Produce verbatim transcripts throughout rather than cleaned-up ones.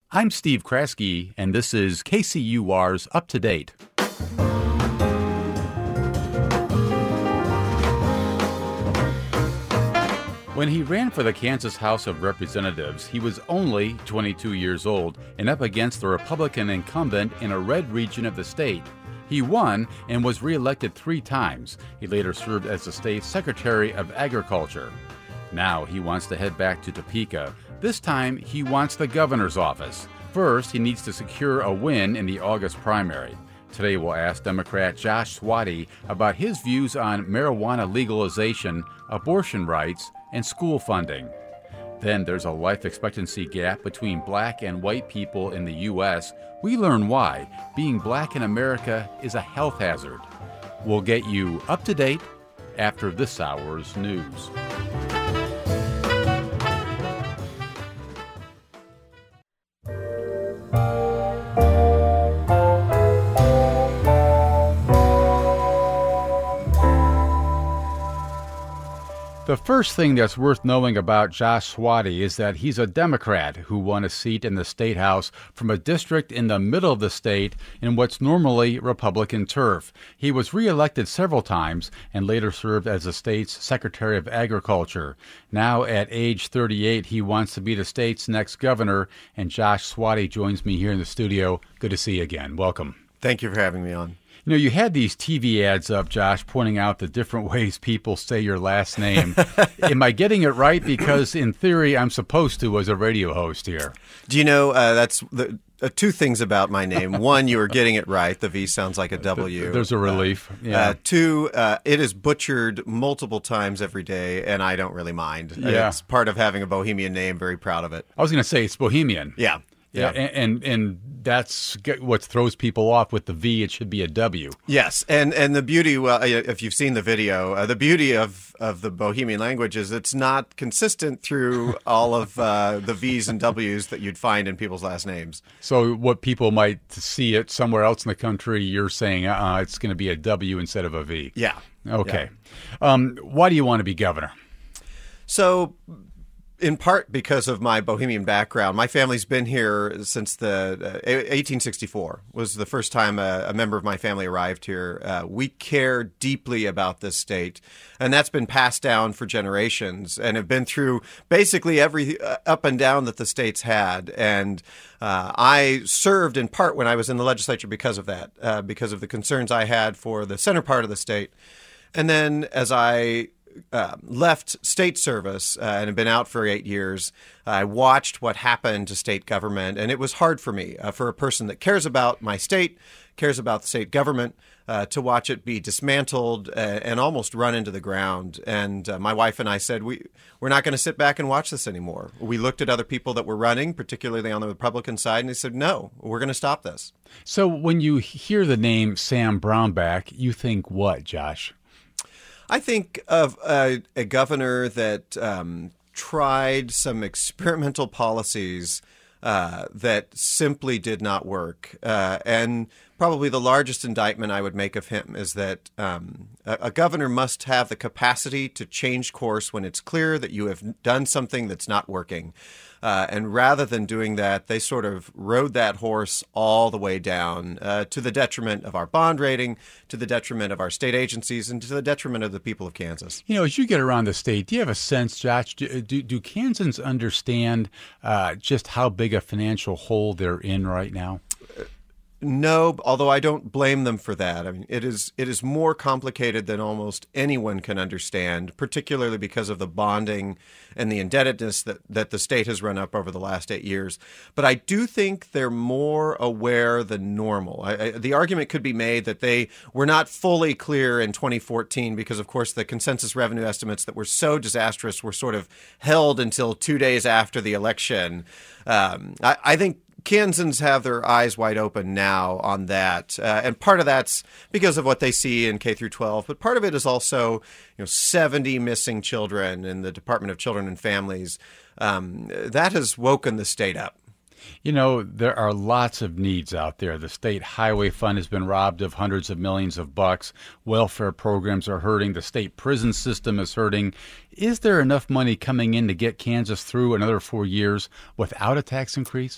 I'm Steve Kraske, and this is K C U R's Up to Date. When he ran for the Kansas House of Representatives, he was only twenty-two years old and up against the Republican incumbent in a red region of the state. He won and was reelected three times. He later served as the state's Secretary of Agriculture. Now he wants to head back to Topeka. This time, he wants the governor's office. First, he needs to secure a win in the August primary. Today, we'll ask Democrat Josh Swatey about his views on marijuana legalization, abortion rights, and school funding. Then there's a life expectancy gap between black and white people in the U S. We learn why being black in America is a health hazard. We'll get you up to date after this hour's news. The first thing that's worth knowing about Josh Swatey is that he's a Democrat who won a seat in the State House from a district in the middle of the state in what's normally Republican turf. He was reelected several times and later served as the state's Secretary of Agriculture. Now, at age thirty-eight, he wants to be the state's next governor, and Josh Swatey joins me here in the studio. Good to see you again. Welcome. Thank you for having me on. You know, you had these T V ads up, Josh, pointing out the different ways people say your last name. Am I getting it right? Because in theory, I'm supposed to as a radio host here. Do you know, uh, that's the uh, two things about my name. One, you are getting it right. The V sounds like a W. There's a relief. Uh, yeah. Uh, two, uh, it is butchered multiple times every day, and I don't really mind. Yeah. It's part of having a Bohemian name. Very proud of it. I was going to say it's Bohemian. Yeah. Yeah, Yeah. and, and and that's what throws people off with the V. It should be a W. Yes, and and the beauty, well, if you've seen the video, uh, the beauty of, of the Bohemian language is it's not consistent through all of uh, the V's and W's that you'd find in people's last names. So what people might see it somewhere else in the country, you're saying uh, it's going to be a W instead of a V. Yeah. Okay. Yeah. Um, why do you want to be governor? So, in part because of my Bohemian background, my family's been here since the uh, eighteen sixty-four was the first time a, a member of my family arrived here. Uh, we care deeply about this state, and that's been passed down for generations and have been through basically every uh, up and down that the state's had. And uh, I served in part when I was in the legislature because of that, uh, because of the concerns I had for the center part of the state. And then as I Uh, left state service uh, and had been out for eight years, I watched what happened to state government, and it was hard for me, uh, for a person that cares about my state, cares about the state government, uh, to watch it be dismantled uh, and almost run into the ground. And uh, my wife and I said, we, we're not going to sit back and watch this anymore. We looked at other people that were running, particularly on the Republican side, and they said, no, we're going to stop this. So when you hear the name Sam Brownback, you think what, Josh? I think of a, a governor that um, tried some experimental policies uh, that simply did not work. Uh, and probably the largest indictment I would make of him is that um, a, a governor must have the capacity to change course when it's clear that you have done something that's not working. Uh, and rather than doing that, they sort of rode that horse all the way down uh, to the detriment of our bond rating, to the detriment of our state agencies, and to the detriment of the people of Kansas. You know, as you get around the state, do you have a sense, Josh, do, do, do Kansans understand uh, just how big a financial hole they're in right now? No, although I don't blame them for that. I mean, it is it is more complicated than almost anyone can understand, particularly because of the bonding and the indebtedness that, that the state has run up over the last eight years. But I do think they're more aware than normal. I, I, the argument could be made that they were not fully clear in twenty fourteen because, of course, the consensus revenue estimates that were so disastrous were sort of held until two days after the election. Um, I, I think Kansans have their eyes wide open now on that, uh, and part of that's because of what they see in K through twelve, but part of it is also, you know, seventy missing children in the Department of Children and Families. Um, that has woken the state up. You know, there are lots of needs out there. The state highway fund has been robbed of hundreds of millions of bucks. Welfare programs are hurting. The state prison system is hurting. Is there enough money coming in to get Kansas through another four years without a tax increase?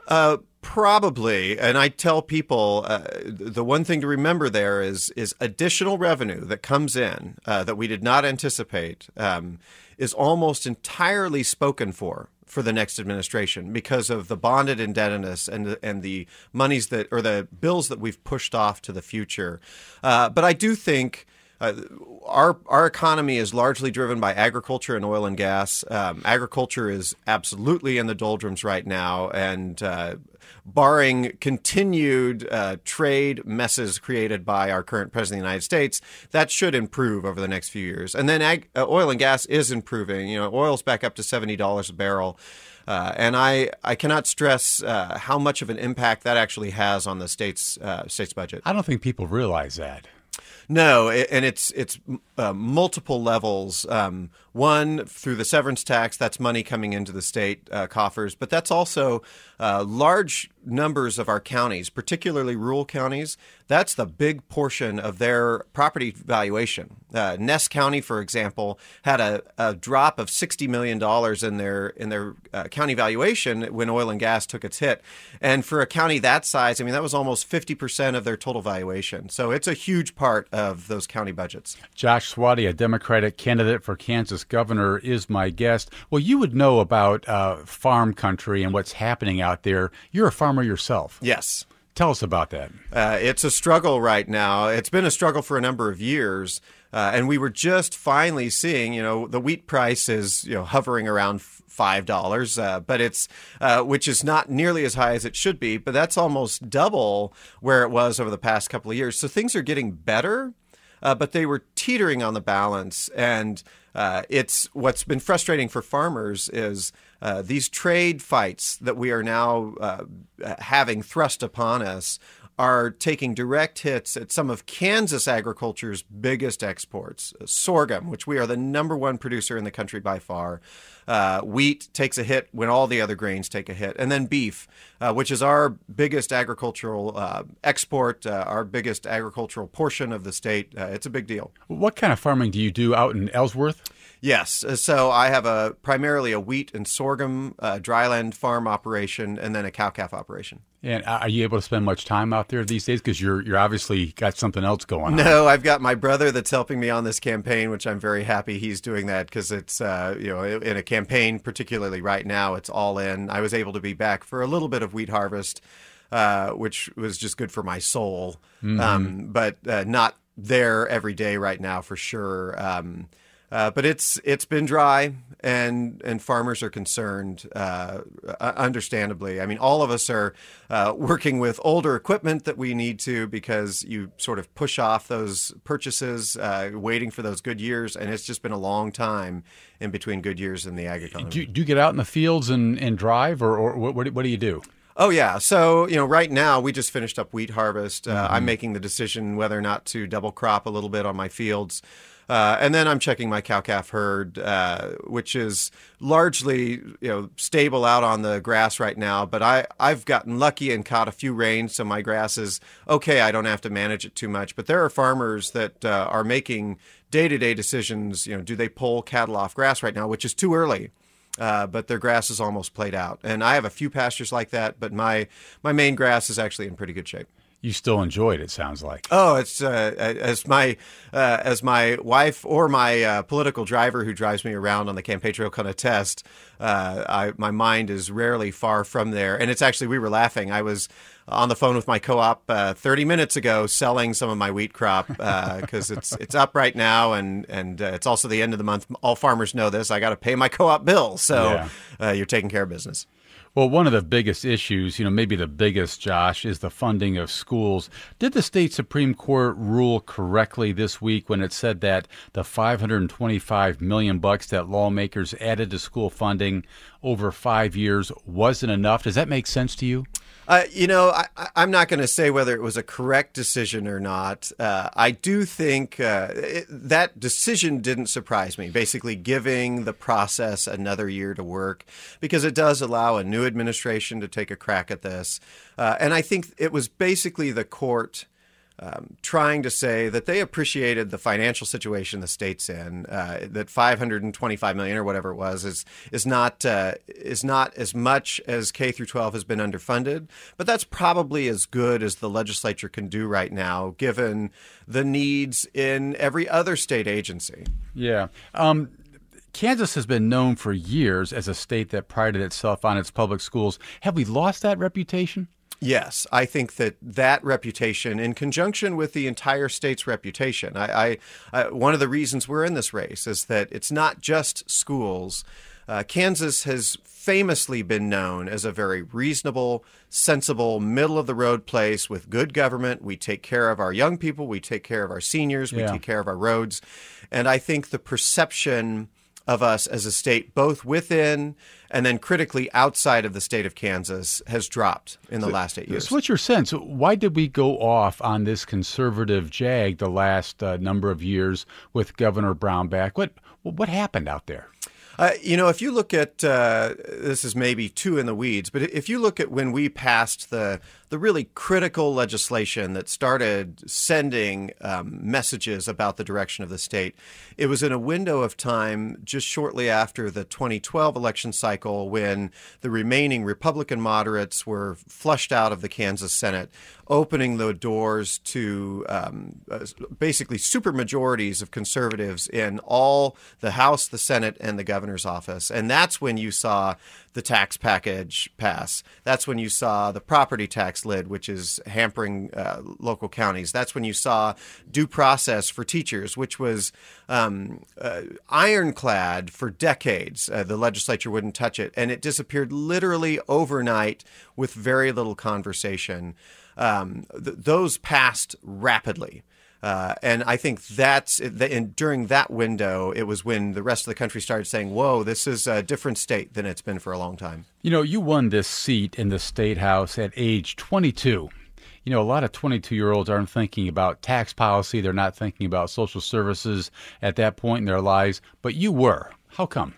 Uh, probably. And I tell people uh, the one thing to remember there is is additional revenue that comes in uh, that we did not anticipate um, is almost entirely spoken for for the next administration because of the bonded indebtedness and the, and the monies that or the bills that we've pushed off to the future. Uh, but I do think Uh, our our economy is largely driven by agriculture and oil and gas. Um, agriculture is absolutely in the doldrums right now, and uh, barring continued uh, trade messes created by our current president of the United States, that should improve over the next few years. And then ag- uh, oil and gas is improving. You know, oil's back up to seventy dollars a barrel. Uh, and I, I cannot stress uh, how much of an impact that actually has on the state's uh, state's budget. I don't think people realize that. No, and it's it's uh, multiple levels. Um, one, through the severance tax, that's money coming into the state uh, coffers, but that's also uh, large numbers of our counties, particularly rural counties. That's the big portion of their property valuation. Uh, Ness County, for example, had a, a drop of sixty million dollars in their in their uh, county valuation when oil and gas took its hit. And for a county that size, I mean, that was almost fifty percent of their total valuation. So it's a huge part of those county budgets. Josh Swati, a Democratic candidate for Kansas governor, is my guest. Well, you would know about uh, farm country and what's happening out there. You're a farmer yourself. Yes. Tell us about that. Uh, it's a struggle right now. It's been a struggle for a number of years. Uh, and we were just finally seeing, you know, the wheat price is, you know, hovering around five dollars, uh, but it's, uh, which is not nearly as high as it should be, but that's almost double where it was over the past couple of years. So things are getting better, uh, but they were teetering on the balance. And uh, it's what's been frustrating for farmers is uh, these trade fights that we are now uh, having thrust upon us are taking direct hits at some of Kansas agriculture's biggest exports. Sorghum, which we are the number one producer in the country by far. Uh, wheat takes a hit when all the other grains take a hit. And then beef, uh, which is our biggest agricultural uh, export, uh, our biggest agricultural portion of the state. Uh, it's a big deal. What kind of farming do you do out in Ellsworth? Yes. So I have a primarily a wheat and sorghum uh, dryland farm operation and then a cow-calf operation. And are you able to spend much time out there these days? Because you're you're obviously got something else going on. No, I've got my brother that's helping me on this campaign, which I'm very happy he's doing that because it's, uh, you know, in a campaign, particularly right now, it's all in. I was able to be back for a little bit of wheat harvest, uh, which was just good for my soul, mm-hmm. um, but uh, not there every day right now for sure. Um Uh, but it's it's been dry, and and farmers are concerned, uh, understandably. I mean, all of us are uh, working with older equipment that we need to because you sort of push off those purchases, uh, waiting for those good years, and it's just been a long time in between good years in the ag economy. Do you, do you get out in the fields and, and drive, or, or what, what do you do? Oh, yeah. So, you know, right now we just finished up wheat harvest. Uh, mm-hmm. I'm making the decision whether or not to double crop a little bit on my fields. Uh, and then I'm checking my cow-calf herd, uh, which is largely, you know, stable out on the grass right now. But I, I've gotten lucky and caught a few rains, so my grass is okay. I don't have to manage it too much. But there are farmers that uh, are making day-to-day decisions. You know, do they pull cattle off grass right now, which is too early. Uh, but their grass is almost played out. And I have a few pastures like that, but my my main grass is actually in pretty good shape. You still enjoy it, it sounds like. Oh, it's uh, as my uh, as my wife or my uh, political driver who drives me around on the campaign trail can attest. Uh, I, my mind is rarely far from there, and it's actually we were laughing. I was on the phone with my co-op uh, thirty minutes ago, selling some of my wheat crop because uh, it's it's up right now, and and uh, it's also the end of the month. All farmers know this. I got to pay my co-op bill, so yeah. uh, you're taking care of business. Well, one of the biggest issues, you know, maybe the biggest, Josh, is the funding of schools. Did the state Supreme Court rule correctly this week when it said that the five hundred twenty-five million bucks that lawmakers added to school funding over five years wasn't enough? Does that make sense to you? Uh, you know, I, I'm not going to say whether it was a correct decision or not. Uh, I do think uh, it, that decision didn't surprise me, basically giving the process another year to work, because it does allow a new administration to take a crack at this. Uh, and I think it was basically the court Um, trying to say that they appreciated the financial situation the state's in, uh, that five hundred twenty-five million dollars or whatever it was is is not uh, is not as much as K through twelve has been underfunded, but that's probably as good as the legislature can do right now, given the needs in every other state agency. Yeah. Um, Kansas has been known for years as a state that prided itself on its public schools. Have we lost that reputation? Yes, I think that that reputation, in conjunction with the entire state's reputation, I, I, I one of the reasons we're in this race is that it's not just schools. Uh, Kansas has famously been known as a very reasonable, sensible, middle-of-the-road place with good government. We take care of our young people. We take care of our seniors. We Yeah. take care of our roads. And I think the perception of us as a state, both within and then critically outside of the state of Kansas, has dropped in the so, last eight years. So what's your sense? Why did we go off on this conservative jag the last uh, number of years with Governor Brownback? What what happened out there? Uh, you know, if you look at, uh, this is maybe too in the weeds, but if you look at when we passed the the really critical legislation that started sending um, messages about the direction of the state, it was in a window of time just shortly after the twenty twelve election cycle when the remaining Republican moderates were flushed out of the Kansas Senate, opening the doors to um, uh, basically supermajorities of conservatives in all the House, the Senate, and the governor's office. And that's when you saw the tax package pass. That's when you saw the property tax lid, which is hampering uh, local counties. That's when you saw due process for teachers, which was um, uh, ironclad for decades. Uh, the legislature wouldn't touch it, and it disappeared literally overnight with very little conversation. Um, th- those passed rapidly. Uh, and I think that's and during that window, it was when the rest of the country started saying, whoa, this is a different state than it's been for a long time. You know, you won this seat in the State House at age twenty-two. You know, a lot of twenty-two-year-olds aren't thinking about tax policy. They're not thinking about social services at that point in their lives. But you were. How come?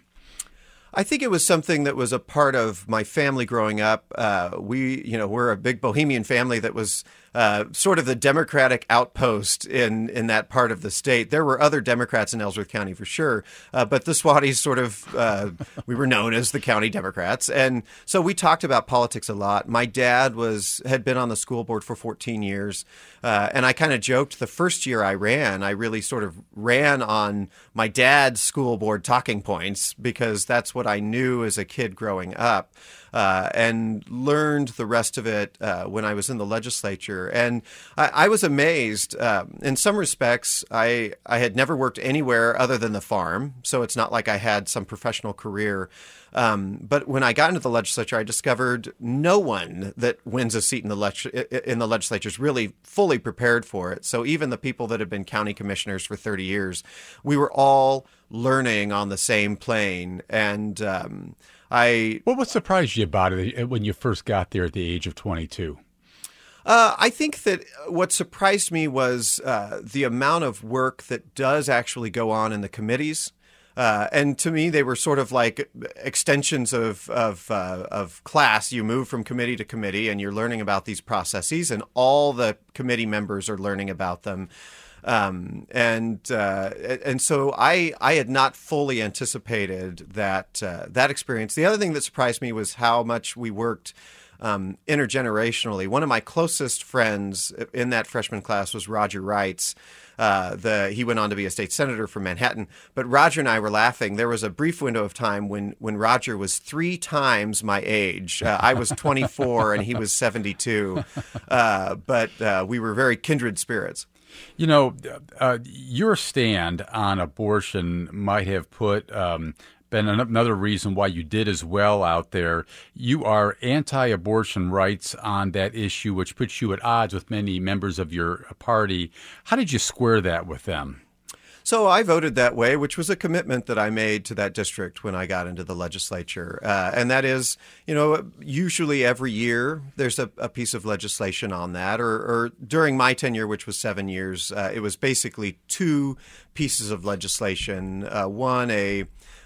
I think it was something that was a part of my family growing up. Uh, we, you know, we're a big Bohemian family that was uh, sort of the Democratic outpost in, in that part of the state. There were other Democrats in Ellsworth County for sure, uh, but the Swatties sort of, uh, we were known as the county Democrats. And so we talked about politics a lot. My dad was had been on the school board for fourteen years. Uh, and I kind of joked the first year I ran, I really sort of ran on my dad's school board talking points because that's what I knew as a kid growing up. Uh, and learned the rest of it uh, when I was in the legislature. And I, I was amazed. Uh, in some respects, I, I had never worked anywhere other than the farm, so it's not like I had some professional career. Um, but when I got into the legislature, I discovered no one that wins a seat in the lecture, in the legislature is really fully prepared for it. So even the people that have been county commissioners for thirty years, we were all learning on the same plane. And um, I, What what surprised you about it when you first got there at the age of twenty-two? Uh, I think that what surprised me was uh, the amount of work that does actually go on in the committees. Uh, and to me, they were sort of like extensions of of, uh, of class. You move from committee to committee, and you're learning about these processes, and all the committee members are learning about them. Um, and uh, and so I I had not fully anticipated that uh, that experience. The other thing that surprised me was how much we worked um, intergenerationally. One of my closest friends in that freshman class was Roger Reitz. Uh, the he went on to be a state senator from Manhattan. But Roger and I were laughing. There was a brief window of time when when Roger was three times my age. Uh, I was twenty-four and he was seventy-two. Uh, but uh, we were very kindred spirits. You know, uh, your stand on abortion might have put um, been another reason why you did as well out there. You are anti-abortion rights on that issue, which puts you at odds with many members of your party. How did you square that with them? So I voted that way, which was a commitment that I made to that district when I got into the legislature. Uh, and that is, you know, usually every year there's a, a piece of legislation on that. Or, or during my tenure, which was seven years, uh, it was basically two pieces of legislation. Uh, one, a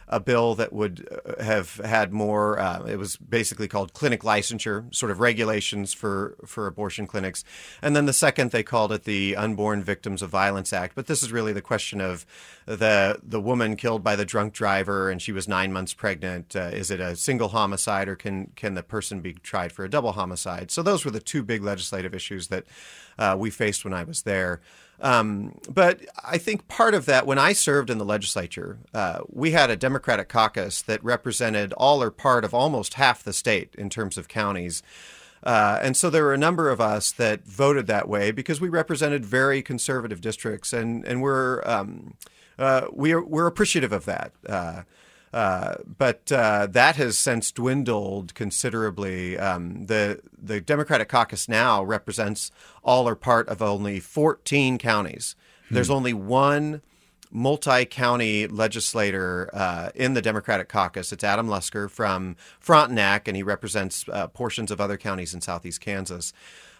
a bill that would have had more, uh, it was basically called clinic licensure, sort of regulations for, for abortion clinics. And then the second, they called it the Unborn Victims of Violence Act. But this is really the question of the the woman killed by the drunk driver and she was nine months pregnant. Uh, is it a single homicide or can, can the person be tried for a double homicide? So those were the two big legislative issues that uh, we faced when I was there. Um, but I think part of that, when I served in the legislature, uh, we had a Democratic caucus that represented all or part of almost half the state in terms of counties. Uh, and so there were a number of us that voted that way because we represented very conservative districts, and and we're um, uh, we're we're appreciative of that. Uh, uh, but uh, that has since dwindled considerably. Um, the the Democratic caucus now represents all or part of only fourteen counties. Hmm. There's only one multi-county legislator uh, in the Democratic caucus. It's Adam Lusker from Frontenac, and he represents uh, portions of other counties in southeast Kansas.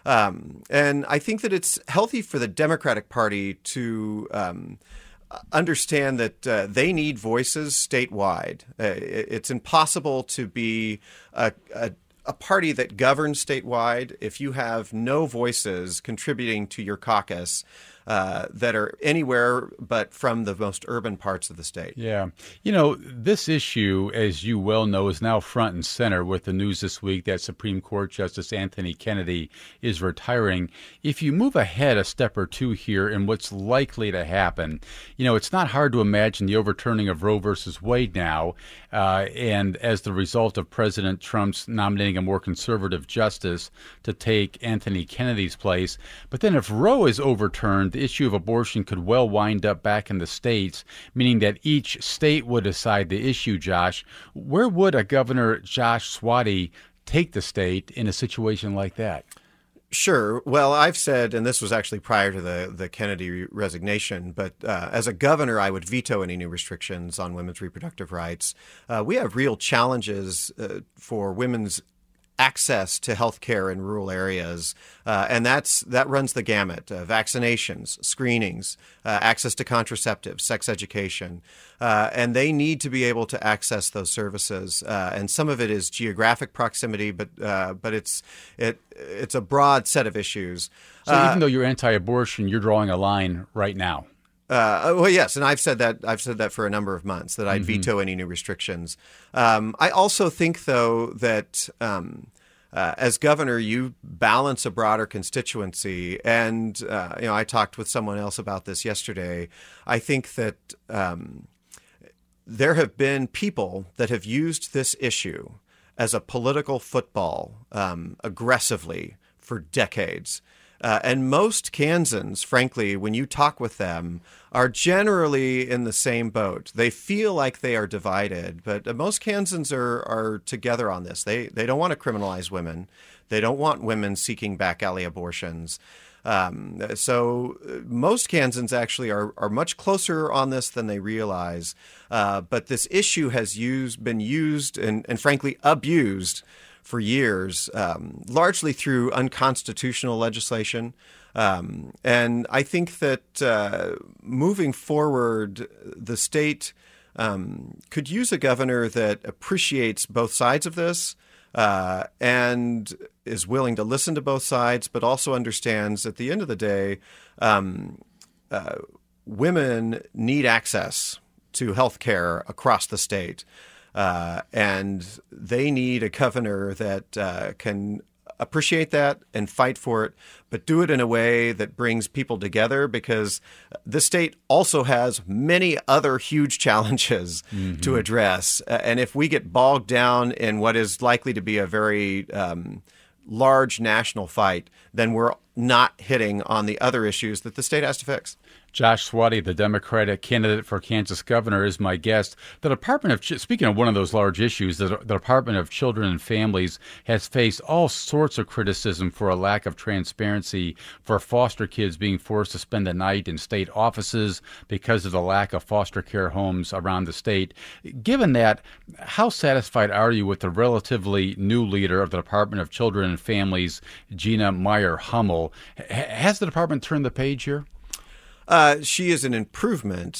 Um, and I think that it's healthy for the Democratic Party to um, understand that uh, they need voices statewide. Uh, it's impossible to be a, a a party that governs statewide if you have no voices contributing to your caucus uh, that are anywhere but from the most urban parts of the state. Yeah. You know, this issue, as you well know, is now front and center with the news this week that Supreme Court Justice Anthony Kennedy is retiring. If you move ahead a step or two here in what's likely to happen, you know, it's not hard to imagine the overturning of Roe versus Wade now, uh, and as the result of President Trump's nominating a more conservative justice to take Anthony Kennedy's place. But then if Roe is overturned, the issue of abortion could well wind up back in the states, meaning that each state would decide the issue, Josh. Where would a Governor Josh Swatey take the state in a situation like that? Sure. Well, I've said, and this was actually prior to the, the Kennedy resignation, but uh, as a governor, I would veto any new restrictions on women's reproductive rights. Uh, we have real challenges uh, for women's access to health care in rural areas, uh, and that's that runs the gamut: uh, vaccinations, screenings, uh, access to contraceptives, sex education, uh, and they need to be able to access those services. Uh, and some of it is geographic proximity, but uh, but it's it it's a broad set of issues. So uh, even though you're anti-abortion, you're drawing a line right now. Uh, well, yes, and I've said that I've said that for a number of months that I'd mm-hmm. veto any new restrictions. Um, I also think, though, that um, uh, as governor, you balance a broader constituency, and uh, you know, I talked with someone else about this yesterday. I think that um, there have been people that have used this issue as a political football um, aggressively for decades. Uh, and most Kansans, frankly, when you talk with them, are generally in the same boat. They feel like they are divided, but uh, most Kansans are are together on this. They they don't want to criminalize women. They don't want women seeking back alley abortions. Um, so most Kansans actually are are much closer on this than they realize. Uh, but this issue has used been used and, and frankly abused for years, um, largely through unconstitutional legislation. Um, and I think that uh, moving forward, the state um, could use a governor that appreciates both sides of this uh, and is willing to listen to both sides, but also understands at the end of the day, um, uh, women need access to health care across the state. Uh, and they need a governor that uh, can appreciate that and fight for it, but do it in a way that brings people together, because this state also has many other huge challenges mm-hmm. to address. Uh, and if we get bogged down in what is likely to be a very um, large national fight, then we're not hitting on the other issues that the state has to fix. Josh Swatey, the Democratic candidate for Kansas governor, is my guest. The Department of, speaking of one of those large issues, the, the Department of Children and Families has faced all sorts of criticism for a lack of transparency for foster kids being forced to spend the night in state offices because of the lack of foster care homes around the state. Given that, how satisfied are you with the relatively new leader of the Department of Children and Families, Gina Meyer Hummel? H- has the department turned the page here? Uh, she is an improvement,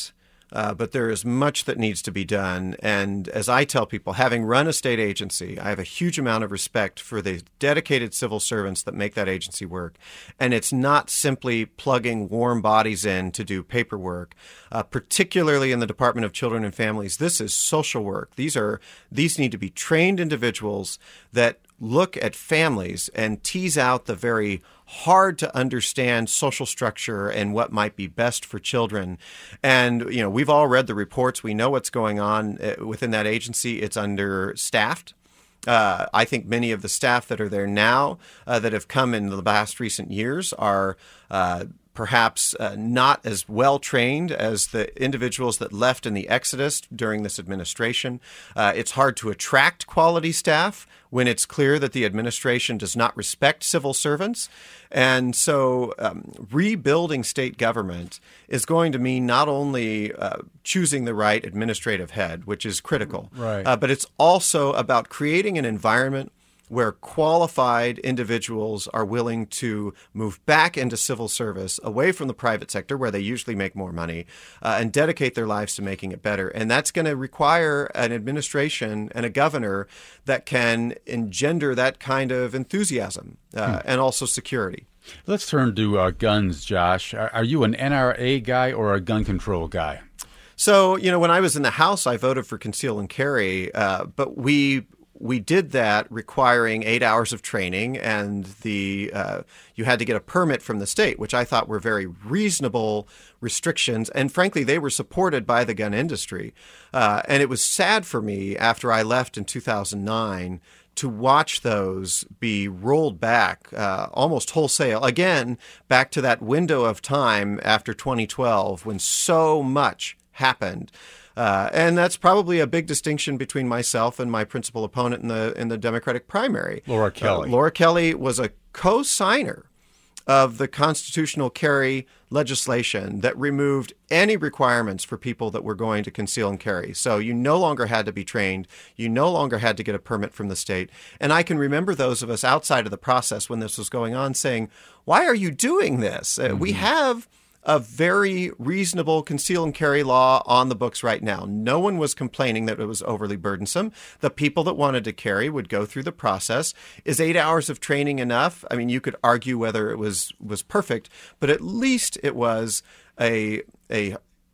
Uh, but there is much that needs to be done. And as I tell people, having run a state agency, I have a huge amount of respect for the dedicated civil servants that make that agency work. And it's not simply plugging warm bodies in to do paperwork, uh, particularly in the Department of Children and Families. This is social work. These are these need to be trained individuals that look at families and tease out the very hard to understand social structure and what might be best for children. And, you know, we've all read the reports. We know what's going on within that agency. It's understaffed. Uh, I think many of the staff that are there now uh, that have come in the last recent years are uh, perhaps uh, not as well trained as the individuals that left in the exodus during this administration. Uh, it's hard to attract quality staff when it's clear that the administration does not respect civil servants. And so um, rebuilding state government is going to mean not only uh, choosing the right administrative head, which is critical, right. uh, but it's also about creating an environment where qualified individuals are willing to move back into civil service, away from the private sector where they usually make more money, uh, and dedicate their lives to making it better. And that's going to require an administration and a governor that can engender that kind of enthusiasm uh, hmm. and also security. Let's turn to uh, guns, Josh. Are, are you an N R A guy or a gun control guy? So, you know, when I was in the House, I voted for conceal and carry, uh, but we We did that requiring eight hours of training, and the uh, you had to get a permit from the state, which I thought were very reasonable restrictions. And frankly, they were supported by the gun industry. Uh, and it was sad for me after I left in two thousand nine to watch those be rolled back uh, almost wholesale. Again, back to that window of time after twenty twelve when so much happened. Uh, and that's probably a big distinction between myself and my principal opponent in the in the Democratic primary. Laura Kelly. Uh, Laura Kelly was a co-signer of the constitutional carry legislation that removed any requirements for people that were going to conceal and carry. So you no longer had to be trained. You no longer had to get a permit from the state. And I can remember those of us outside of the process when this was going on saying, why are you doing this? Uh, mm-hmm. We have a very reasonable conceal and carry law on the books right now. No one was complaining that it was overly burdensome. The people that wanted to carry would go through the process. Is eight hours of training enough? I mean, you could argue whether it was was perfect, but at least it was a a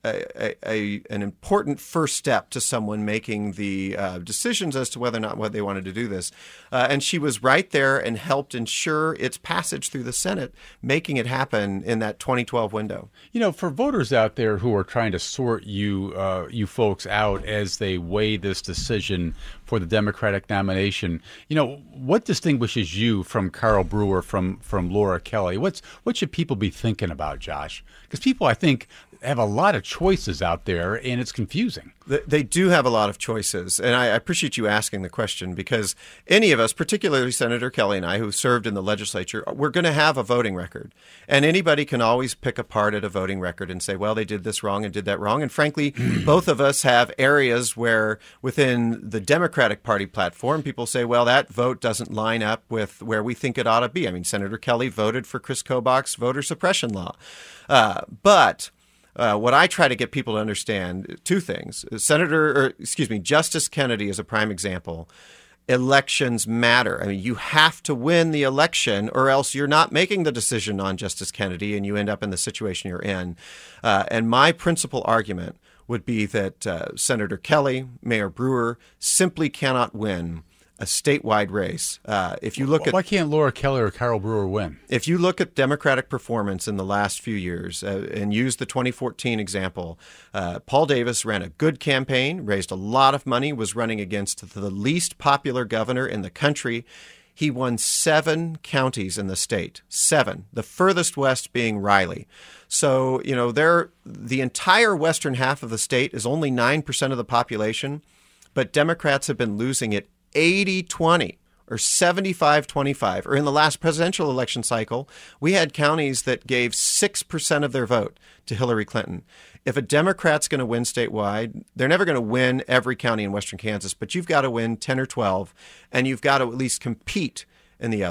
A, a, an important first step to someone making the uh, decisions as to whether or not what they wanted to do this. Uh, and she was right there and helped ensure its passage through the Senate, making it happen in that twenty twelve window. You know, for voters out there who are trying to sort you, uh, you folks out as they weigh this decision for the Democratic nomination, you know, what distinguishes you from Carl Brewer, from from Laura Kelly? What's what should people be thinking about, Josh? Because people, I think, have a lot of choices out there, and it's confusing. They do have a lot of choices, and I appreciate you asking the question because any of us, particularly Senator Kelly and I, who served in the legislature, we're going to have a voting record. And anybody can always pick apart at a voting record and say, well, they did this wrong and did that wrong. And frankly, both of us have areas where within the Democratic Party platform, people say, well, that vote doesn't line up with where we think it ought to be. I mean, Senator Kelly voted for Chris Kobach's voter suppression law. Uh, but Uh, what I try to get people to understand, two things. Senator, or excuse me, Justice Kennedy is a prime example. Elections matter. I mean, you have to win the election or else you're not making the decision on Justice Kennedy and you end up in the situation you're in. Uh, and my principal argument would be that uh, Senator Kelly, Mayor Brewer simply cannot win a statewide race. Uh, if you look Why at can't Laura Kelly or Carl Brewer win? If you look at Democratic performance in the last few years uh, and use the twenty fourteen example, uh, Paul Davis ran a good campaign, raised a lot of money, was running against the least popular governor in the country. He won seven counties in the state, seven, the furthest west being Riley. So, you know, there, the entire western half of the state is only nine percent of the population, but Democrats have been losing it eighty twenty or seventy-five twenty-five. Or in the last presidential election cycle, we had counties that gave six percent of their vote to Hillary Clinton. If a Democrat's going to win statewide, they're never going to win every county in western Kansas, but you've got to win ten or twelve, and you've got to at least compete in the others.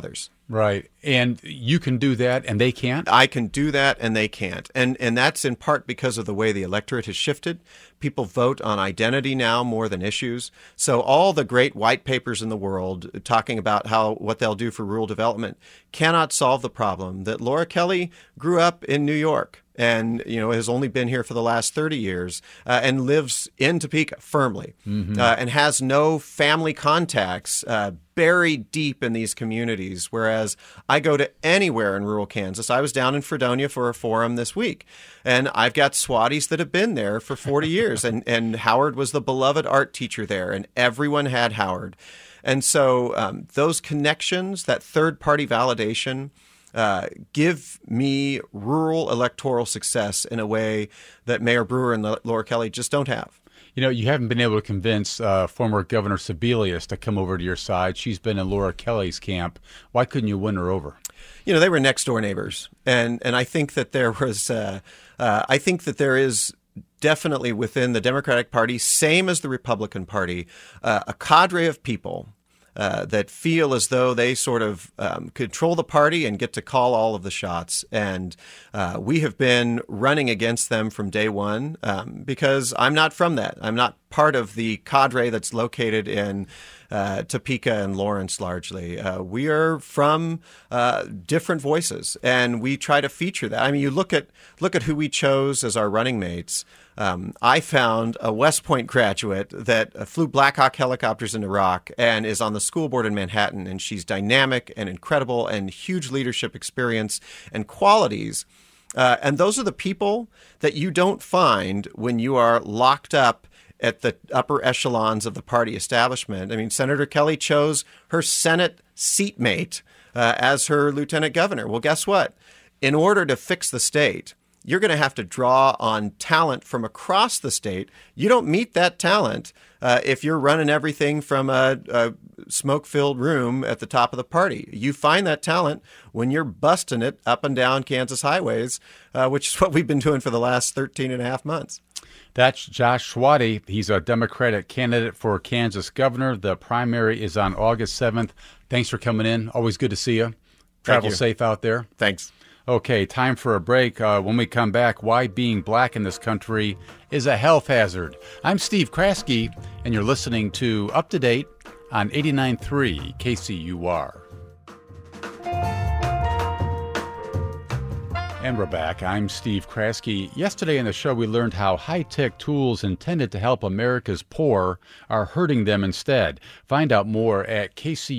Right. And you can do that and they can't? I can do that and they can't. And and that's in part because of the way the electorate has shifted. People vote on identity now more than issues. So all the great white papers in the world talking about how what they'll do for rural development cannot solve the problem that Laura Kelly grew up in New York and, you know, has only been here for the last thirty years uh, and lives in Topeka firmly mm-hmm. uh, and has no family contacts uh, buried deep in these communities, whereas I go to anywhere in rural Kansas. I was down in Fredonia for a forum this week, and I've got Swaties that have been there for forty years, and, and Howard was the beloved art teacher there, and everyone had Howard. And so um, those connections, that third-party validation, Uh, give me rural electoral success in a way that Mayor Brewer and Laura Kelly just don't have. You know, you haven't been able to convince uh, former Governor Sebelius to come over to your side. She's been in Laura Kelly's camp. Why couldn't you win her over? You know, they were next door neighbors, and and I think that there was, uh, uh, I think that there is definitely within the Democratic Party, same as the Republican Party, uh, a cadre of people Uh, that feel as though they sort of um, control the party and get to call all of the shots. And uh, we have been running against them from day one um, because I'm not from that. I'm not part of the cadre that's located in uh, Topeka and Lawrence largely. Uh, we are from uh, different voices, and we try to feature that. I mean, you look at look at who we chose as our running mates. Um, I found a West Point graduate that uh, flew Black Hawk helicopters in Iraq and is on the school board in Manhattan, and she's dynamic and incredible and huge leadership experience and qualities. Uh, and those are the people that you don't find when you are locked up at the upper echelons of the party establishment. I mean, Senator Kelly chose her Senate seatmate uh, as her lieutenant governor. Well, guess what? In order to fix the state, you're going to have to draw on talent from across the state. You don't meet that talent uh, if you're running everything from a, a smoke-filled room at the top of the party. You find that talent when you're busting it up and down Kansas highways, uh, which is what we've been doing for the last thirteen and a half months. That's Josh Schwade. He's a Democratic candidate for Kansas governor. The primary is on August seventh. Thanks for coming in. Always good to see you. Travel you. safe out there. Thanks. Okay, time for a break. Uh, when we come back, why being black in this country is a health hazard. I'm Steve Kraske, and you're listening to Up to Date on eighty-nine point three K C U R. And we're back. I'm Steve Kraske. Yesterday in the show, we learned how high-tech tools intended to help America's poor are hurting them instead. Find out more at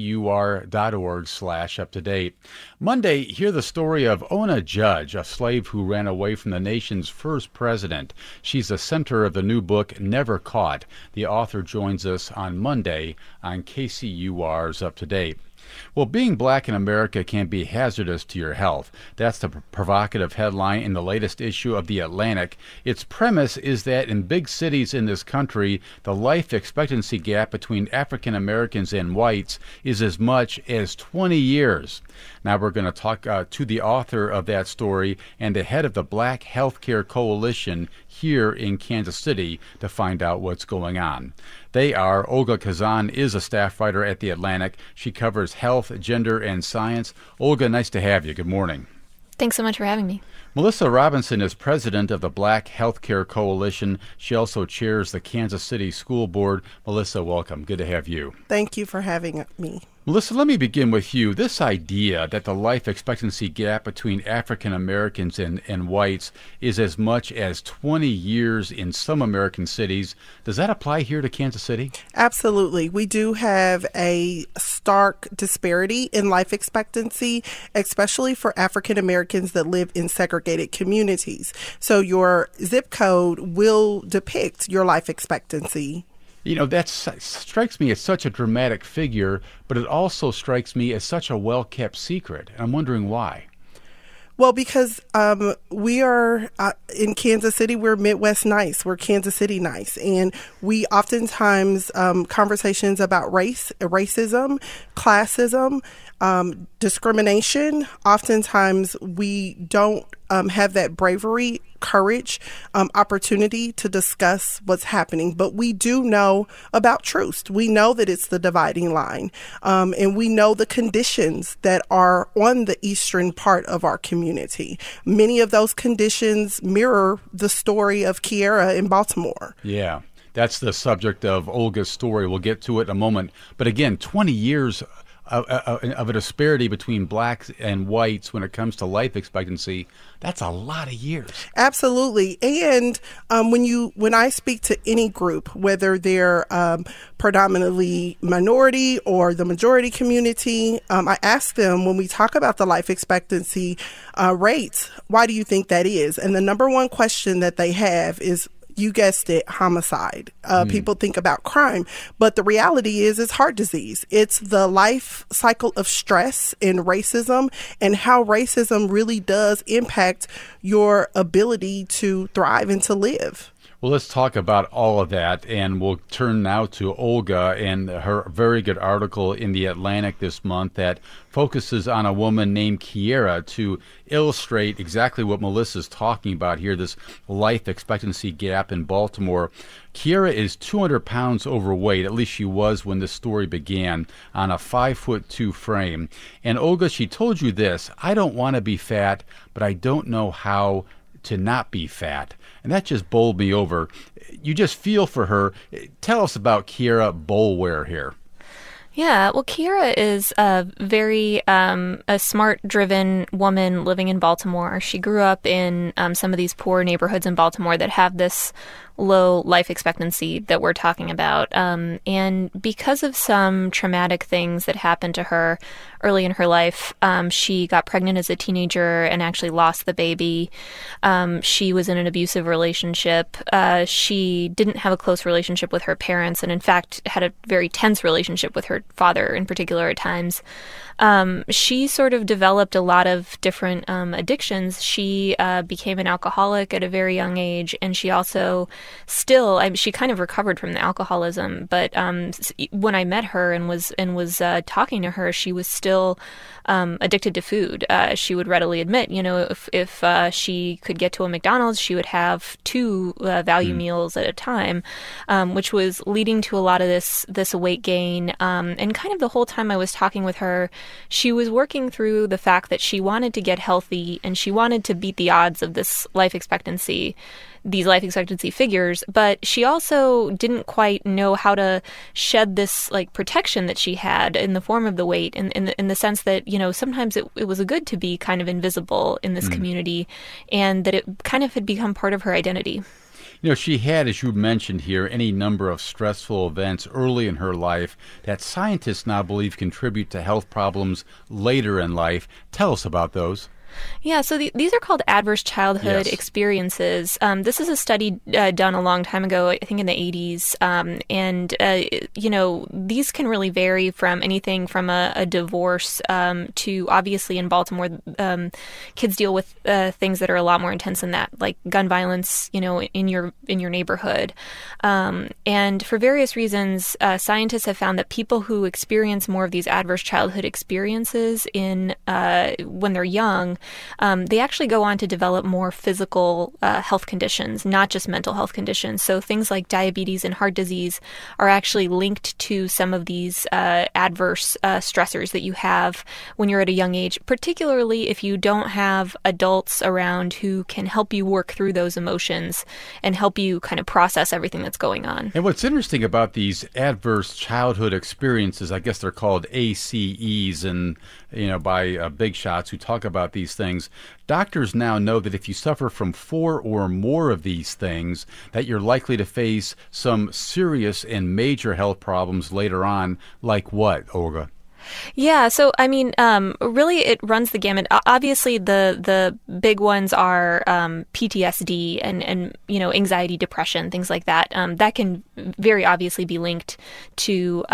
kcur.org slash up-to-date. Monday, hear the story of Ona Judge, a slave who ran away from the nation's first president. She's the center of the new book, Never Caught. The author joins us on Monday on K C U R's Up-to-Date. Well, being black in America can be hazardous to your health. That's the provocative headline in the latest issue of The Atlantic. Its premise is that in big cities in this country, the life expectancy gap between African Americans and whites is as much as twenty years. Now we're going to talk uh, to the author of that story and the head of the Black Healthcare Coalition here in Kansas City to find out what's going on. They are, Olga Khazan is a staff writer at The Atlantic. She covers health, gender, and science. Olga, nice to have you. Good morning. Thanks so much for having me. Melissa Robinson is president of the Black Healthcare Coalition. She also chairs the Kansas City School Board. Melissa, welcome. Good to have you. Thank you for having me. Melissa, let me begin with you. This idea that the life expectancy gap between African Americans and, and whites is as much as twenty years in some American cities, does that apply here to Kansas City? Absolutely. We do have a stark disparity in life expectancy, especially for African Americans that live in segregated communities. So your zip code will depict your life expectancy. You know, that strikes me as such a dramatic figure, but it also strikes me as such a well-kept secret. I'm wondering why. Well, because um, we are uh, in Kansas City, we're Midwest nice. We're Kansas City nice. And we oftentimes, um, conversations about race, racism, classism, um, discrimination, oftentimes we don't um, have that bravery, courage, um, opportunity to discuss what's happening. But we do know about truth. We know that it's the dividing line. Um, and we know the conditions that are on the eastern part of our community. Many of those conditions mirror the story of Kiera in Baltimore. Yeah. That's the subject of Olga's story. We'll get to it in a moment. But again, twenty years of, of a disparity between blacks and whites when it comes to life expectancy, that's a lot of years. Absolutely. And um, when you when I speak to any group, whether they're um, predominantly minority or the majority community, um, I ask them, when we talk about the life expectancy uh, rates, why do you think that is? And the number one question that they have is, you guessed it, homicide. Uh, mm. People think about crime, but the reality is it's heart disease. It's the life cycle of stress and racism, and how racism really does impact your ability to thrive and to live. Well, let's talk about all of that, and we'll turn now to Olga and her very good article in The Atlantic this month that focuses on a woman named Kiera to illustrate exactly what Melissa's talking about here, this life expectancy gap in Baltimore. Kiera is two hundred pounds overweight, at least she was when this story began, on a five foot two frame. And Olga, she told you this: I don't want to be fat, but I don't know how to not be fat. And that just bowled me over. You just feel for her. Tell us about Kiera Boulware here. Yeah, well, Kiera is a very um, a smart, driven woman living in Baltimore. She grew up in um, some of these poor neighborhoods in Baltimore that have this low life expectancy that we're talking about. Um, and because of some traumatic things that happened to her early in her life, um, she got pregnant as a teenager and actually lost the baby. Um, she was in an abusive relationship. Uh, she didn't have a close relationship with her parents, and in fact had a very tense relationship with her father in particular at times. Um, she sort of developed a lot of different um, addictions. She uh, became an alcoholic at a very young age, and she also still, I, she kind of recovered from the alcoholism. But um, when I met her and was and was uh, talking to her, she was still um, addicted to food. Uh, she would readily admit, you know, if if uh, she could get to a McDonald's, she would have two uh, value mm. meals at a time, um, which was leading to a lot of this this weight gain. Um, and kind of the whole time I was talking with her, she was working through the fact that she wanted to get healthy and she wanted to beat the odds of this life expectancy, these life expectancy figures, but she also didn't quite know how to shed this like protection that she had in the form of the weight, in in the, in the sense that, you know, sometimes it, it was good to be kind of invisible in this mm. community, and that it kind of had become part of her identity. You know, she had, as you mentioned here, any number of stressful events early in her life that scientists now believe contribute to health problems later in life. Tell us about those. Yeah, so the, these are called adverse childhood yes. experiences. Um, this is a study uh, done a long time ago, I think in the eighties. Um, and, uh, you know, these can really vary from anything from a, a divorce um, to, obviously, in Baltimore, um, kids deal with uh, things that are a lot more intense than that, like gun violence, you know, in your in your neighborhood. Um, and for various reasons, uh, scientists have found that people who experience more of these adverse childhood experiences in uh, when they're young, Um, they actually go on to develop more physical uh, health conditions, not just mental health conditions. So things like diabetes and heart disease are actually linked to some of these uh, adverse uh, stressors that you have when you're at a young age, particularly if you don't have adults around who can help you work through those emotions and help you kind of process everything that's going on. And what's interesting about these adverse childhood experiences, I guess they're called A C Es, and you know, by uh, big shots who talk about these things. Doctors now know that if you suffer from four or more of these things, that you're likely to face some serious and major health problems later on. Like what, Olga? Yeah, so I mean, um, really, it runs the gamut. Obviously, the the big ones are um, P T S D and and you know, anxiety, depression, things like that. Um, that can very obviously be linked to um,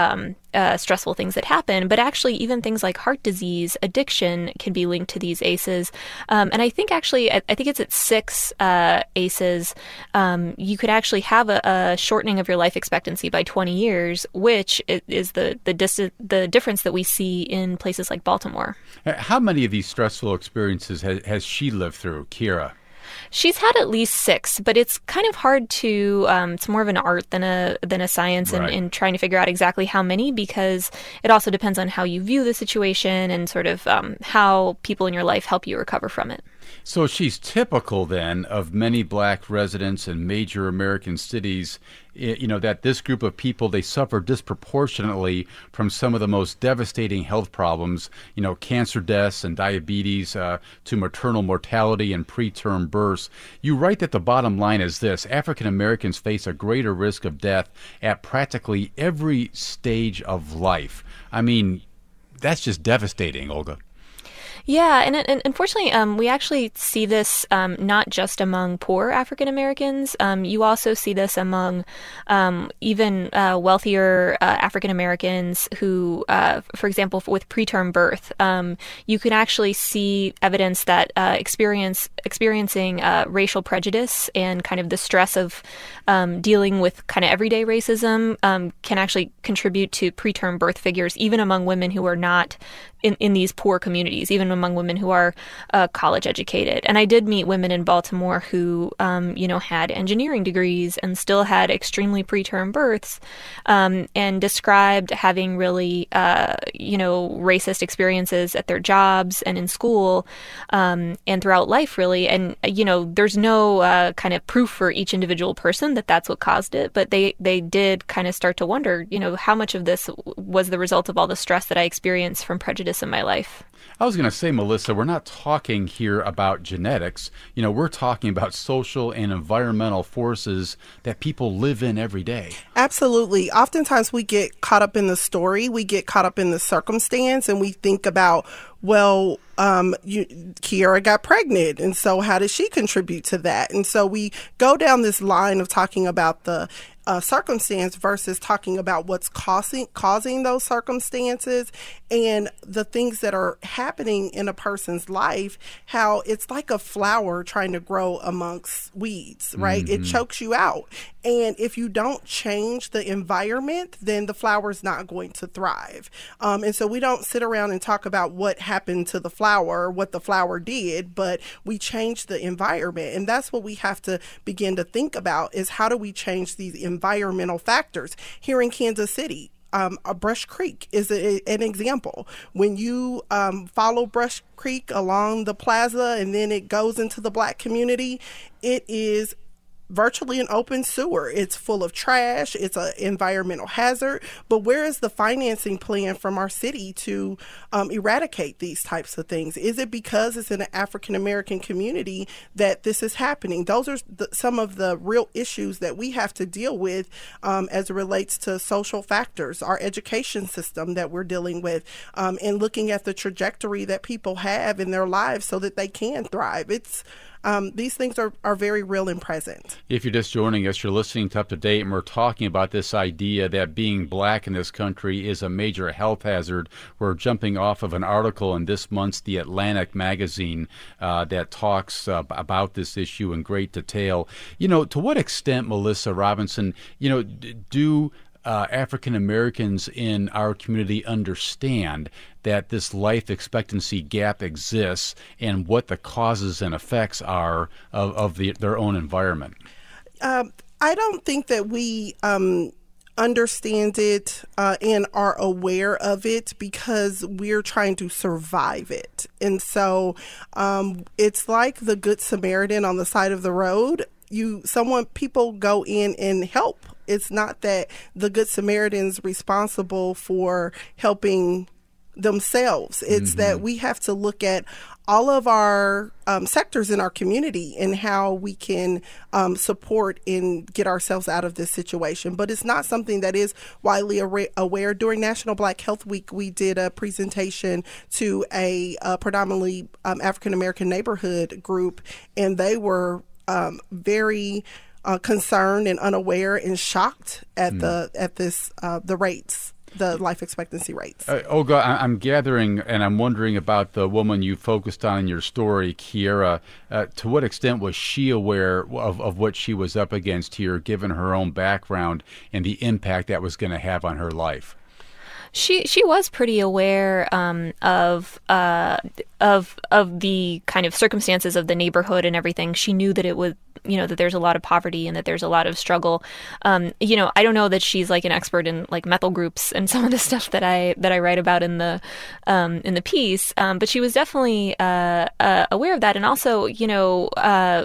uh, stressful things that happen, but actually even things like heart disease, addiction can be linked to these A C Es. Um, and I think actually, I, I think it's at six uh, A C Es, um, you could actually have a, a shortening of your life expectancy by twenty years, which is the the, dis- the difference that we see in places like Baltimore. How many of these stressful experiences has, has she lived through, Kiera? She's had at least six, but it's kind of hard to. Um, it's more of an art than a than a science, right. in, in trying to figure out exactly how many, because it also depends on how you view the situation and sort of um, how people in your life help you recover from it. So she's typical then of many black residents in major American cities, you know, that this group of people, they suffer disproportionately from some of the most devastating health problems, you know, cancer deaths and diabetes uh, to maternal mortality and preterm births. You write that the bottom line is this: African Americans face a greater risk of death at practically every stage of life. I mean, that's just devastating, Olga. Yeah, and, and unfortunately, um, we actually see this um, not just among poor African Americans. Um, you also see this among um, even uh, wealthier uh, African Americans who, uh, for example, with preterm birth, um, you can actually see evidence that uh, experience experiencing uh, racial prejudice and kind of the stress of um, dealing with kind of everyday racism um, can actually contribute to preterm birth figures, even among women who are not in, in these poor communities, even among women who are uh, college educated. And I did meet women in Baltimore who, um, you know, had engineering degrees and still had extremely preterm births, um, and described having really, uh, you know, racist experiences at their jobs and in school, um, and throughout life, really. And, you know, there's no uh, kind of proof for each individual person that that's what caused it, but they, they did kind of start to wonder, you know, how much of this was the result of all the stress that I experienced from prejudice in my life. I was going to say, Melissa, we're not talking here about genetics. You know, we're talking about social and environmental forces that people live in every day. Absolutely. Oftentimes we get caught up in the story, we get caught up in the circumstance, and we think about, well, um, you, Kiera got pregnant, and so how did she contribute to that? And so we go down this line of talking about the uh, circumstance versus talking about what's causing causing those circumstances and the things that are happening in a person's life, how it's like a flower trying to grow amongst weeds, right? Mm-hmm. It chokes you out. And if you don't change the environment, then the flower's not going to thrive. Um, and so we don't sit around and talk about what happened to the flower, what the flower did, but we change the environment. And that's what we have to begin to think about, is how do we change these environmental factors? Here in Kansas City, Um, a Brush Creek is a, an example. When you um, follow Brush Creek along the plaza and then it goes into the black community, it is virtually an open sewer. It's full of trash. It's an environmental hazard. But where is the financing plan from our city to um, eradicate these types of things? Is it because it's in an African American community that this is happening? Those are the, some of the real issues that we have to deal with um, as it relates to social factors, our education system that we're dealing with, um, and looking at the trajectory that people have in their lives so that they can thrive. It's Um, these things are, are very real and present. If you're just joining us, you're listening to Up to Date, and we're talking about this idea that being black in this country is a major health hazard. We're jumping off of an article in this month's The Atlantic magazine uh, that talks uh, about this issue in great detail. You know, to what extent, Melissa Robinson, you know, do Uh, African Americans in our community understand that this life expectancy gap exists and what the causes and effects are of, of the, their own environment? Um, I don't think that we um, understand it uh, and are aware of it because we're trying to survive it. And so um, it's like the Good Samaritan on the side of the road. You, someone, people go in and help. It's not that the Good Samaritan's responsible for helping themselves. It's mm-hmm. that we have to look at all of our um, sectors in our community and how we can um, support and get ourselves out of this situation. But it's not something that is widely aware. During National Black Health Week, we did a presentation to a, a predominantly um, African American neighborhood group, and they were um, very Uh, concerned and unaware and shocked at mm. the at this uh, the rates the life expectancy rates. Uh, Olga, I- I'm gathering and I'm wondering about the woman you focused on in your story, Kiera. Uh, to what extent was she aware of, of what she was up against here, given her own background and the impact that was going to have on her life? She she was pretty aware um, of uh, of of the kind of circumstances of the neighborhood and everything. She knew that it was, you know, that there's a lot of poverty and that there's a lot of struggle. Um, you know, I don't know that she's like an expert in like methyl groups and some of the stuff that I that I write about in the um, in the piece, um, but she was definitely uh, uh, aware of that, and also, you know, uh,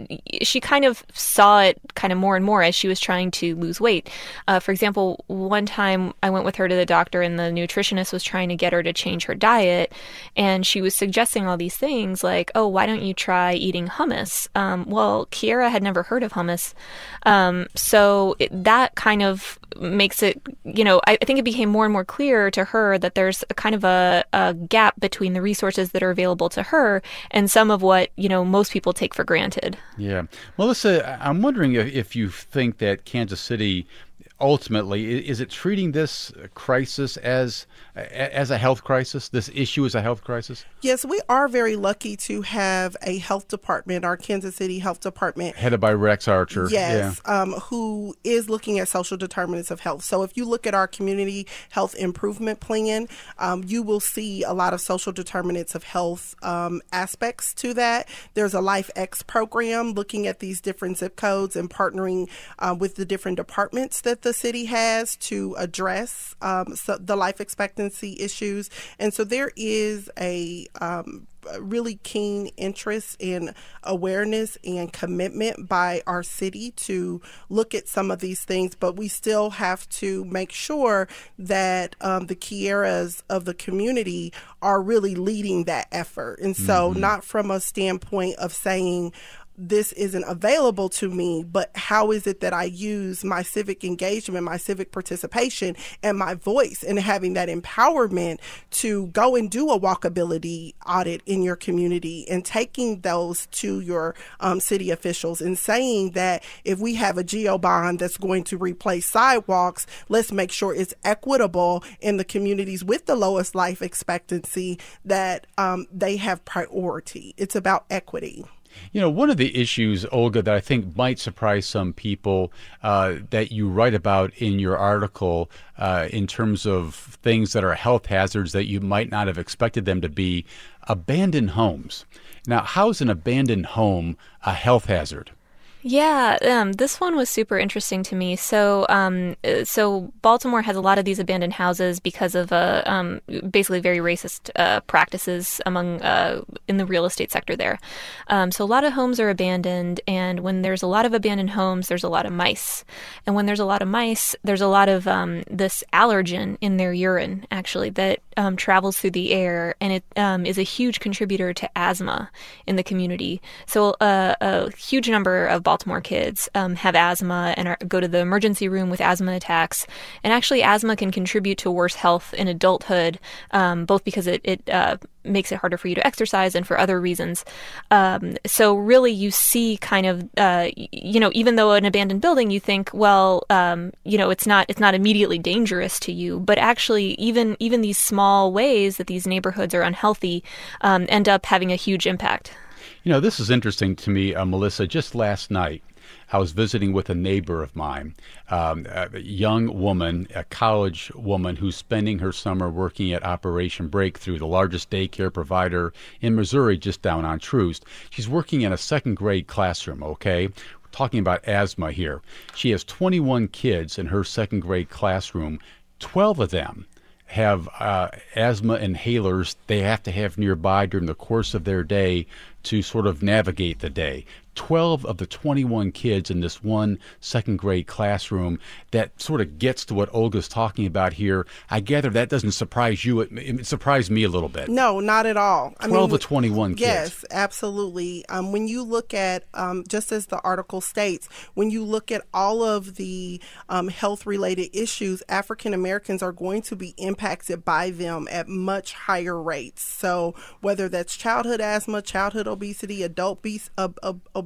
she kind of saw it kind of more and more as she was trying to lose weight. Uh, for example, one time I went with her to the doctor, and the nutritionist was trying to get her to change her diet, and she was suggesting all these things like, oh, why don't you try eating hummus? Um, well, Kiera had never heard of hummus, um, so it, that kind of makes it, you know, I, I think it became more and more clear to her that there's a kind of a, a gap between the resources that are available to her and some of what, you know, most people take for granted. Yeah. Melissa, I'm wondering if, if you think that Kansas City ultimately, is it treating this crisis as as a health crisis, this issue as a health crisis? Yes, we are very lucky to have a health department, our Kansas City Health Department. Headed by Rex Archer. Yes, yeah. um, who is looking at social determinants of health. So if you look at our community health improvement plan, um, you will see a lot of social determinants of health um, aspects to that. There's a LifeX program looking at these different zip codes and partnering uh, with the different departments that the city has to address um, so the life expectancy issues. And so there is a um, really keen interest in awareness and commitment by our city to look at some of these things, but we still have to make sure that um, the Kieras of the community are really leading that effort. And so mm-hmm. not from a standpoint of saying, this isn't available to me, but how is it that I use my civic engagement, my civic participation, and my voice, and having that empowerment to go and do a walkability audit in your community and taking those to your um, city officials and saying that if we have a GEO bond that's going to replace sidewalks, let's make sure it's equitable in the communities with the lowest life expectancy, that um, they have priority. It's about equity. You know, one of the issues, Olga, that I think might surprise some people uh, that you write about in your article uh, in terms of things that are health hazards that you might not have expected them to be, abandoned homes. Now, how's an abandoned home a health hazard? Yeah, um, this one was super interesting to me. So, um, so Baltimore has a lot of these abandoned houses because of uh, um, basically very racist uh, practices among uh, in the real estate sector there. Um, so a lot of homes are abandoned, and when there's a lot of abandoned homes, there's a lot of mice. And when there's a lot of mice, there's a lot of um, this allergen in their urine, actually, that um, travels through the air, and it um, is a huge contributor to asthma in the community. So uh, a huge number of Baltimore kids um, have asthma and are, go to the emergency room with asthma attacks. And actually, asthma can contribute to worse health in adulthood, um, both because it, it uh, makes it harder for you to exercise and for other reasons. Um, so really, you see kind of, uh, you know, even though an abandoned building, you think, well, um, you know, it's not it's not immediately dangerous to you. But actually, even even these small ways that these neighborhoods are unhealthy um, end up having a huge impact. You know, this is interesting to me, uh, Melissa. Just last night, I was visiting with a neighbor of mine, um, a young woman, a college woman who's spending her summer working at Operation Breakthrough, the largest daycare provider in Missouri, just down on Troost. She's working in a second grade classroom, okay? We're talking about asthma here. She has twenty-one kids in her second grade classroom. twelve of them have uh, asthma inhalers they have to have nearby during the course of their day to sort of navigate the day. twelve of the twenty-one kids in this one second grade classroom. That sort of gets to what Olga's talking about here. I gather that doesn't surprise you. It, it surprised me a little bit. No, not at all. I twelve mean, of twenty-one kids. Yes, absolutely. Um, when you look at, um, just as the article states, when you look at all of the um, health-related issues, African Americans are going to be impacted by them at much higher rates. So whether that's childhood asthma, childhood obesity, adult obesity, uh, uh, obesity,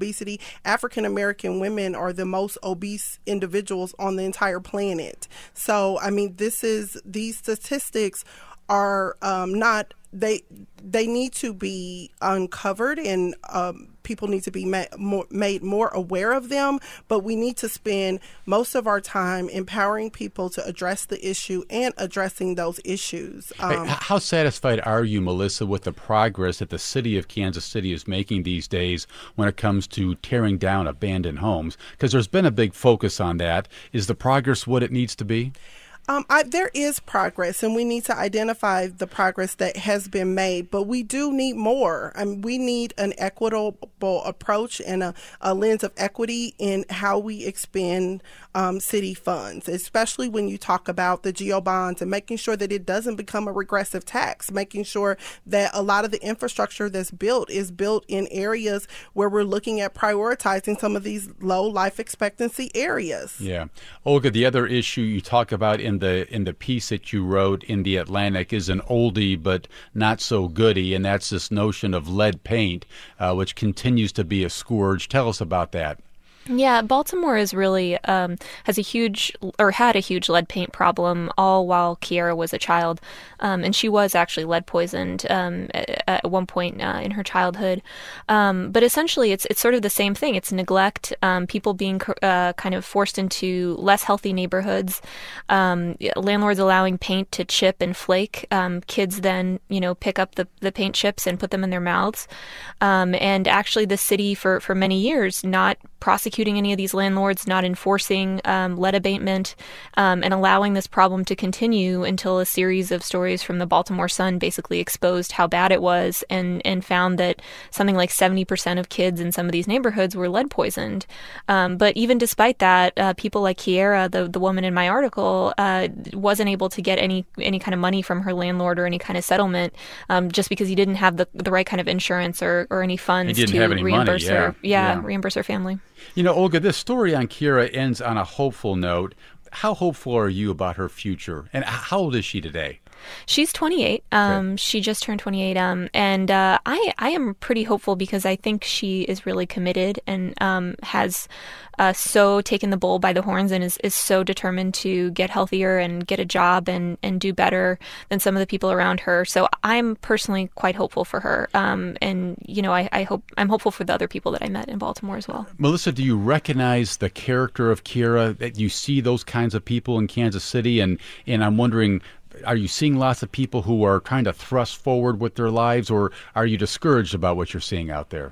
obesity. African American women are the most obese individuals on the entire planet. So, I mean, this is these statistics are um, not they they need to be uncovered, and um, people need to be ma- more, made more aware of them. But we need to spend most of our time empowering people to address the issue and addressing those issues. Um, hey, how satisfied are you, Melissa, with the progress that the city of Kansas City is making these days when it comes to tearing down abandoned homes? Because there's been a big focus on that. Is the progress what it needs to be? Um, I, there is progress, and we need to identify the progress that has been made, but we do need more. I mean, we need an equitable approach and a, a lens of equity in how we expend um, city funds, especially when you talk about the GEO bonds and making sure that it doesn't become a regressive tax, making sure that a lot of the infrastructure that's built is built in areas where we're looking at prioritizing some of these low life expectancy areas. Yeah. Olga, the other issue you talk about in the in the piece that you wrote in The Atlantic is an oldie but not so goodie, and that's this notion of lead paint, uh, which continues to be a scourge. Tell us about that. Yeah, Baltimore is really um, has a huge or had a huge lead paint problem all while Kiera was a child, um, and she was actually lead poisoned um, at, at one point uh, in her childhood. Um, but essentially, it's it's sort of the same thing. It's neglect, um, people being uh, kind of forced into less healthy neighborhoods, um, landlords allowing paint to chip and flake. Um, kids then you know pick up the, the paint chips and put them in their mouths, um, and actually the city for for many years not prosecuting any of these landlords, not enforcing um, lead abatement, um, and allowing this problem to continue until a series of stories from the Baltimore Sun basically exposed how bad it was and, and found that something like seventy percent of kids in some of these neighborhoods were lead poisoned. Um, but even despite that, uh, people like Kiera, the, the woman in my article, uh, wasn't able to get any any kind of money from her landlord or any kind of settlement um, just because he didn't have the, the right kind of insurance or, or any funds he didn't to have any reimburse money, yeah. her. Yeah, Yeah. reimburse her family. You know, Olga, this story on Kiera ends on a hopeful note. How hopeful are you about her future? And how old is she today? She's twenty-eight. Um, Okay. She just turned twenty-eight. Um, and uh, I, I am pretty hopeful because I think she is really committed and um, has uh, so taken the bull by the horns and is, is so determined to get healthier and get a job and, and do better than some of the people around her. So I'm personally quite hopeful for her. Um, and, you know, I, I hope I'm hopeful for the other people that I met in Baltimore as well. Melissa, do you recognize the character of Kiera, that you see those kinds of people in Kansas City? And, and I'm wondering, are you seeing lots of people who are trying to thrust forward with their lives, or are you discouraged about what you're seeing out there?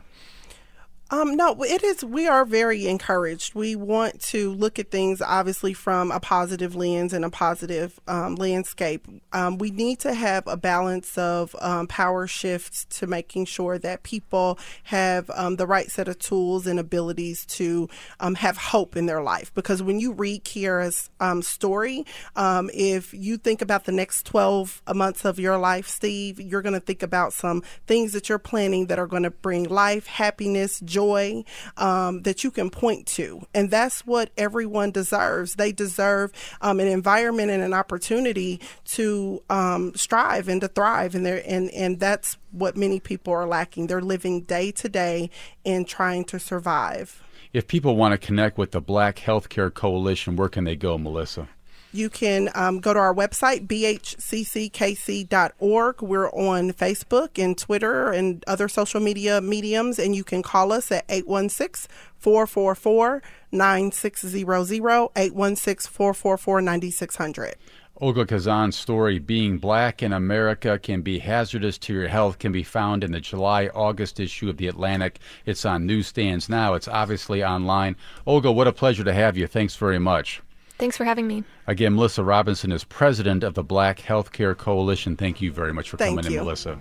Um, no, it is. We are very encouraged. We want to look at things, obviously, from a positive lens and a positive um, landscape. Um, we need to have a balance of um, power shifts to making sure that people have um, the right set of tools and abilities to um, have hope in their life. Because when you read Kiera's um, story, um, if you think about the next twelve months of your life, Steve, you're going to think about some things that you're planning that are going to bring life, happiness, joy. Joy um, that you can point to. And that's what everyone deserves. They deserve um, an environment and an opportunity to um, strive and to thrive. And, and, and that's what many people are lacking. They're living day to day and trying to survive. If people want to connect with the Black Healthcare Coalition, where can they go, Melissa? You can um, go to our website, b h c c k c dot org. We're on Facebook and Twitter and other social media mediums, and you can call us at eight one six, four four four, nine six zero zero, eight one six, four four four, nine six zero zero. Olga Khazan's story, Being Black in America Can Be Hazardous to Your Health, can be found in the July-August issue of The Atlantic. It's on newsstands now. It's obviously online. Olga, what a pleasure to have you. Thanks very much. Thanks for having me. Again, Melissa Robinson is president of the Black Healthcare Coalition. Thank you very much for Thank coming you. in, Melissa.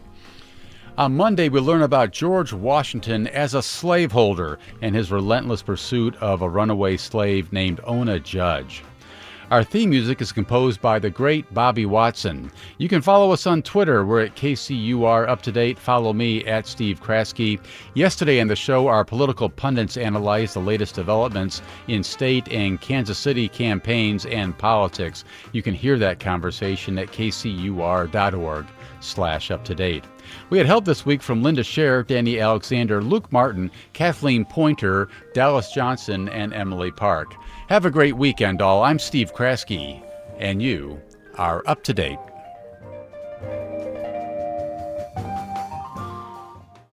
On Monday, we learn about George Washington as a slaveholder and his relentless pursuit of a runaway slave named Ona Judge. Our theme music is composed by the great Bobby Watson. You can follow us on Twitter. We're at K C U R Up to Date. Follow me at Steve Kraske. Yesterday on the show, our political pundits analyzed the latest developments in state and Kansas City campaigns and politics. You can hear that conversation at kcur.org slash up to date. We had help this week from Linda Scher, Danny Alexander, Luke Martin, Kathleen Pointer, Dallas Johnson, and Emily Park. Have a great weekend, all. I'm Steve Kraske, and you are up to date.